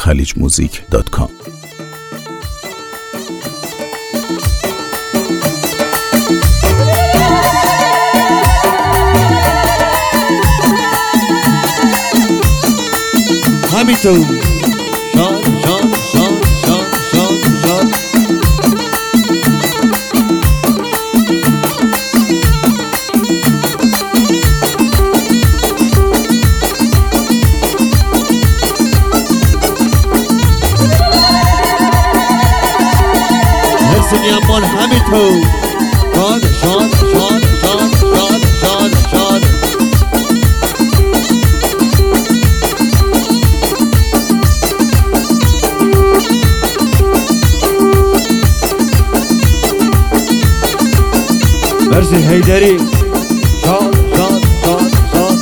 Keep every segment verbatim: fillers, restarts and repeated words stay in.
خلیج موزیک دات کام. همینطور شاد شاد شاد شاد شاد شاد حسنی امان همینطور شاد شاد شاد شاد شاد شاد شاد مرسی حیدری شاد شاد شاد شاد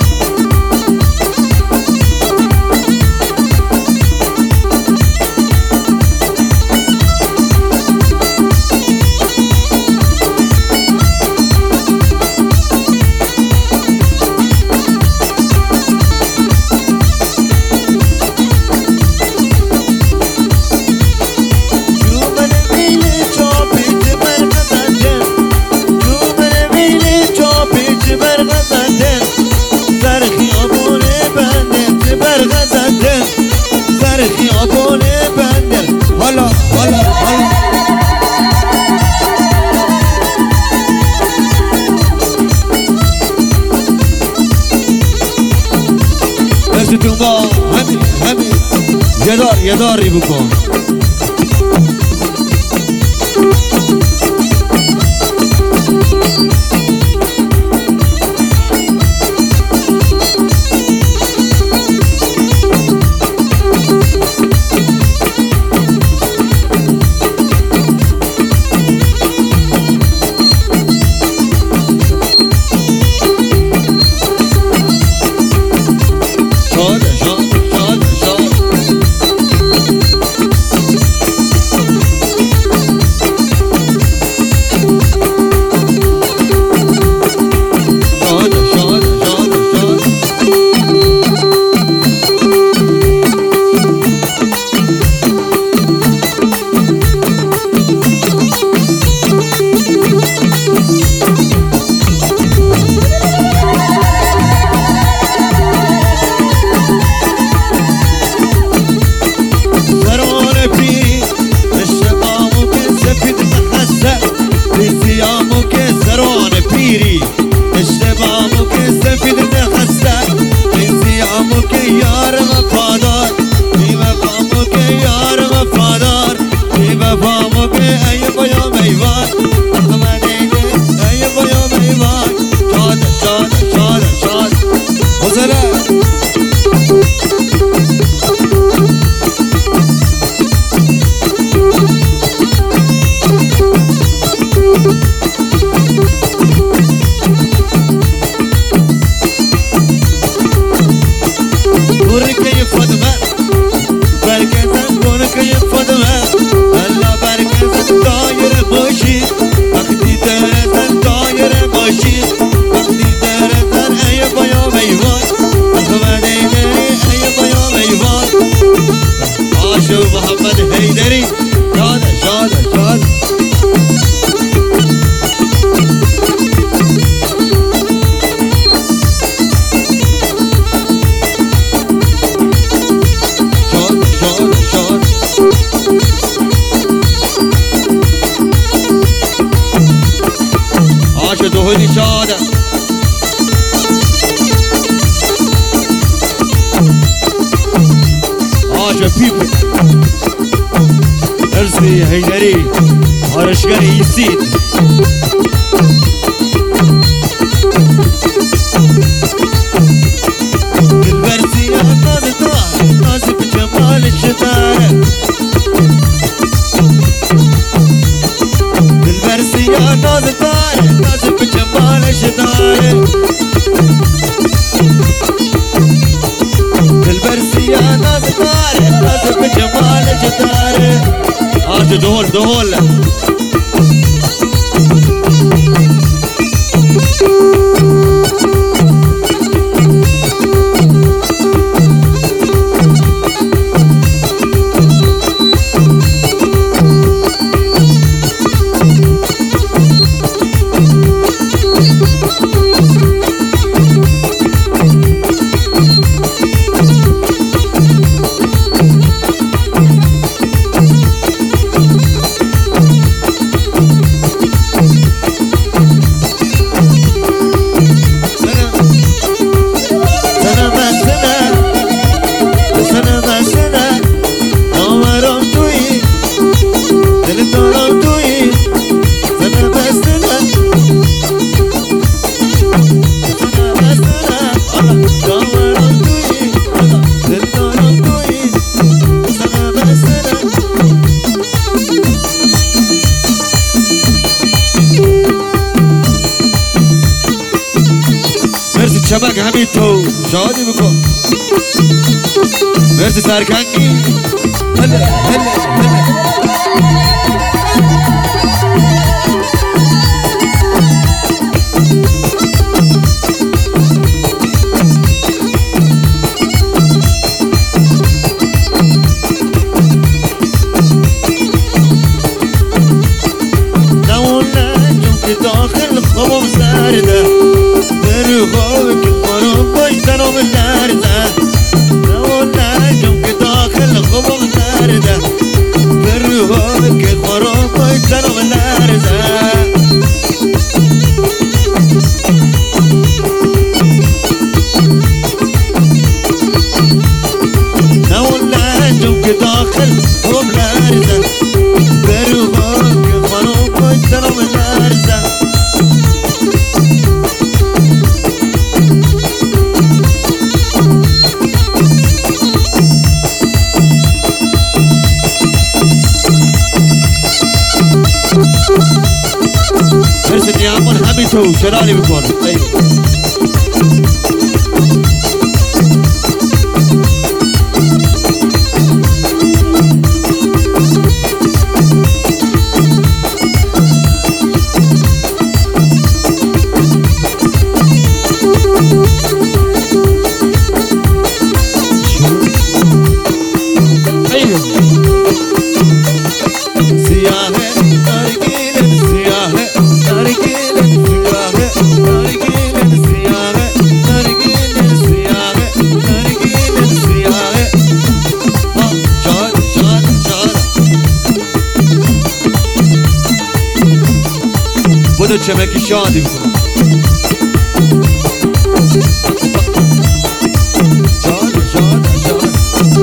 خیابونه بندر حالا حالا حالا دستتون با همین همین یه دار یه داری بکن اشتباهمو که سفید نخسته نیزیامو که یار وفادار بی وفامو که یار وفادار بی وفامو که ای بایا میوان احمدینه ای بایا میوان شاد شاد شاد شاد حسنه محمد حیدری شاد شاد شاد شاد شاد شاد آش دوهلی شاد آش پیپ ارزی حیدری آرشگر ایسید دلبرسی ناز دار ناز به جمالش داره دلبرسی ناز دار ناز به جمالش داره دلبرسی ناز دار ناز به جمالش داره آج دهول دهول شادی بکن مرسی سرکنگی هله هله هله داخل خوابم سرده برو خواب که خورم باشتنم لرزه نوان نجم که داخل خوابم سرده برو خواب که خورم باشتنم لرزه نوان نجم که داخل خوابم لرزه برو خواب که خورم باشتنم لرزه مرسی نیامون همین تو چرانی بکن بودو چمکی شادی بکنم جان جان جان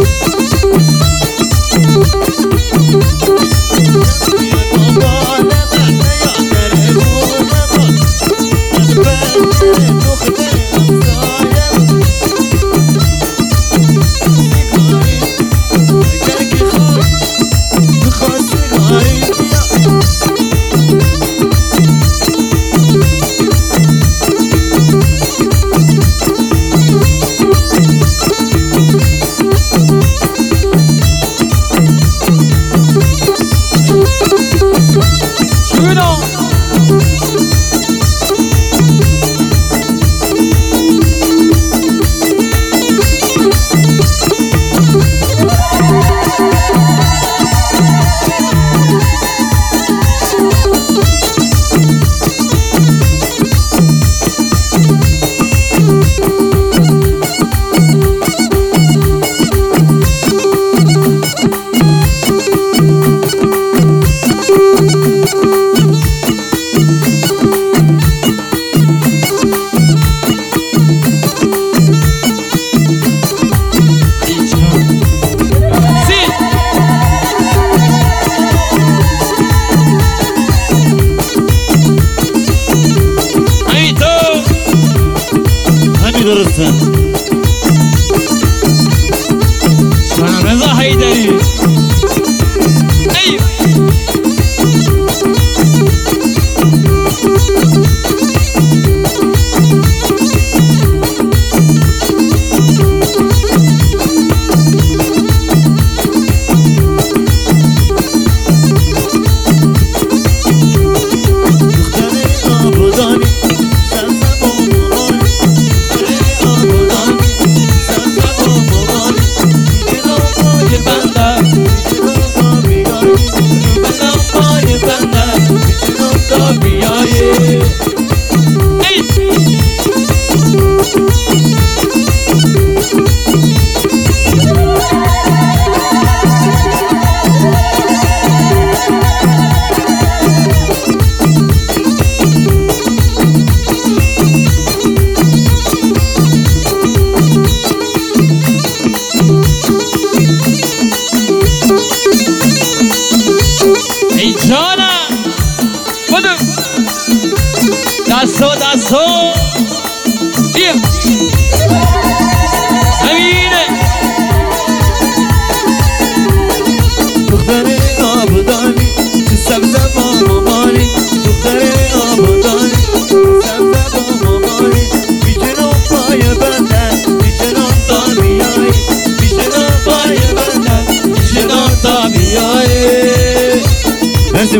درسته شان رضا حیدری ای دستو دستو بیا همینه دختر آبادانی چه سبزه با مامانی دختر آبادانی سبزه با مامانی بیجنو پای بندن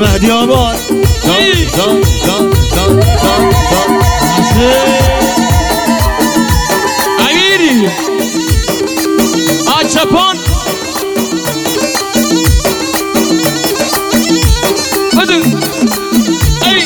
مهدی آباد جان جان جان جان جان جان امیری آچپان بدو ای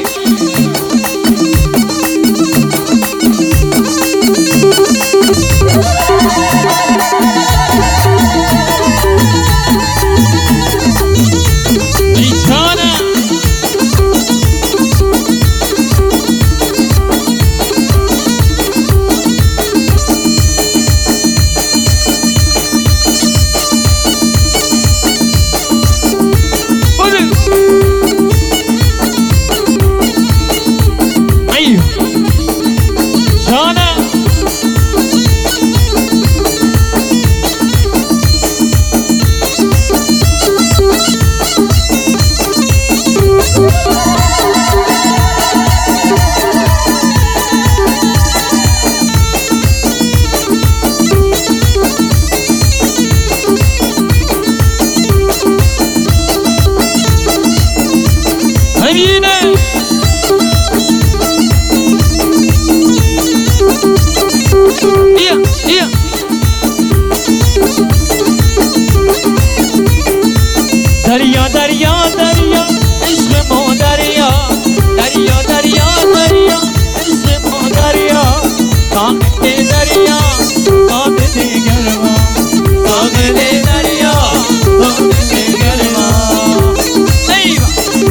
دریا دریا دریا عشق ما دریا دریا دریا دریا عشق ما دریا ساحل دریا ساحل گرما ساحل دریا ساحل گرما ایوا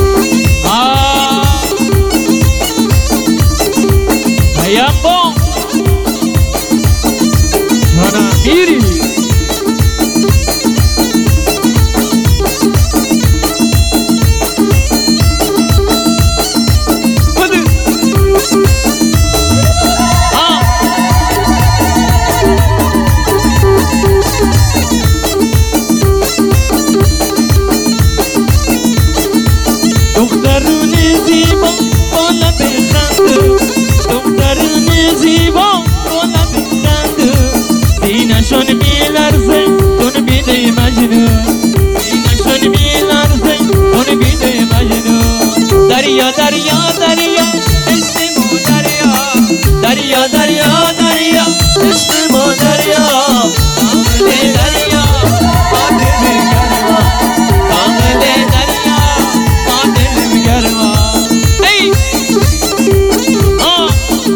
آه ایامبو جانا میری شون میلرزه تون بیده مجنون شون میلرزه تون بیده مجنون دریا دریا دریا عشق مو دریا دریا دریا دریا عشق مو دریا ساحل دریا ساحل گرما ساحل دریا ساحل گرما ای آه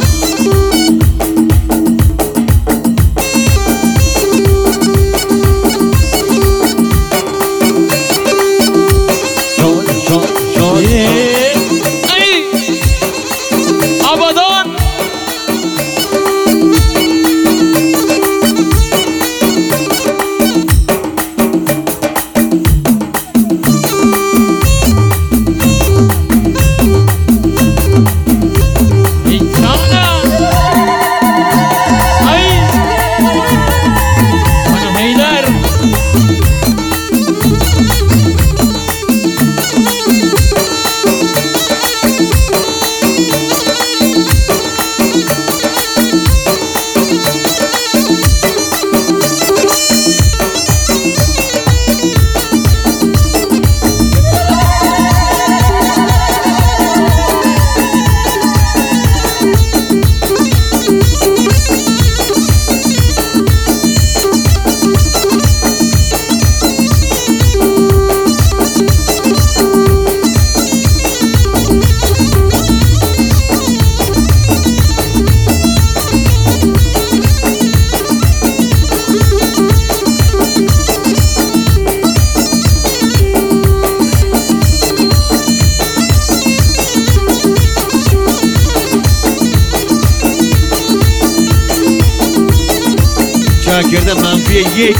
شاکرده منفی یک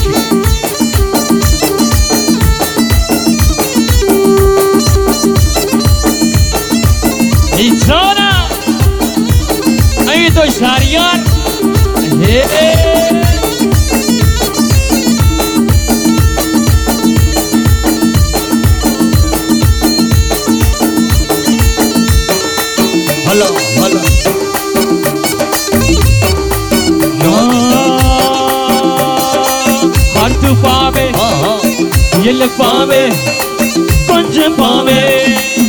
ای جانم ای تو شهریار هلا هلا Paave, yel paave, panj paave.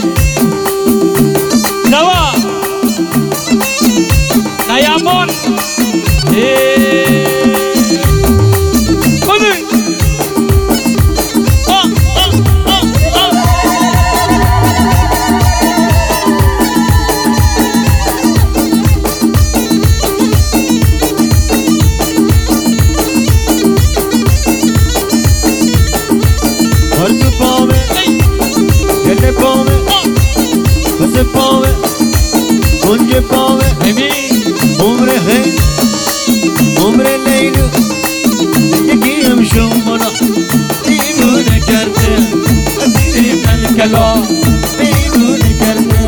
ایامون خودی آه آه آه آه هر تو پامه گل پامه بس پامه کنج پامه عمر خیلی عمر لیلو یکیم شمالا دیوونه کرده اسیر من کلا دیوونه کرده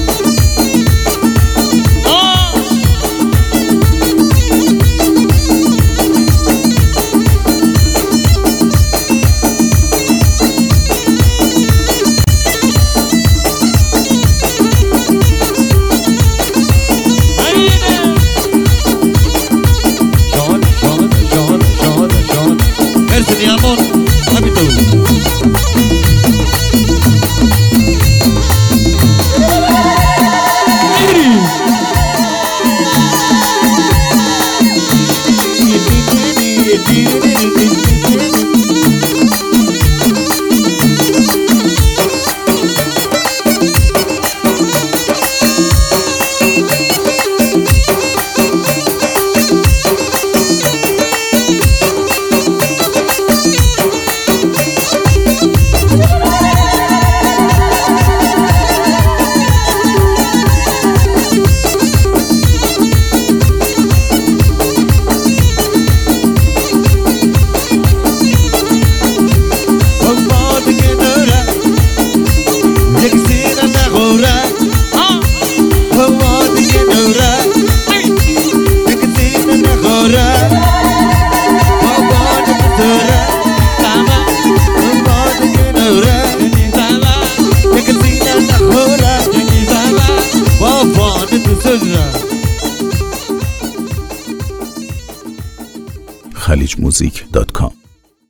Amor, hábito. خلیج موزیک دات کام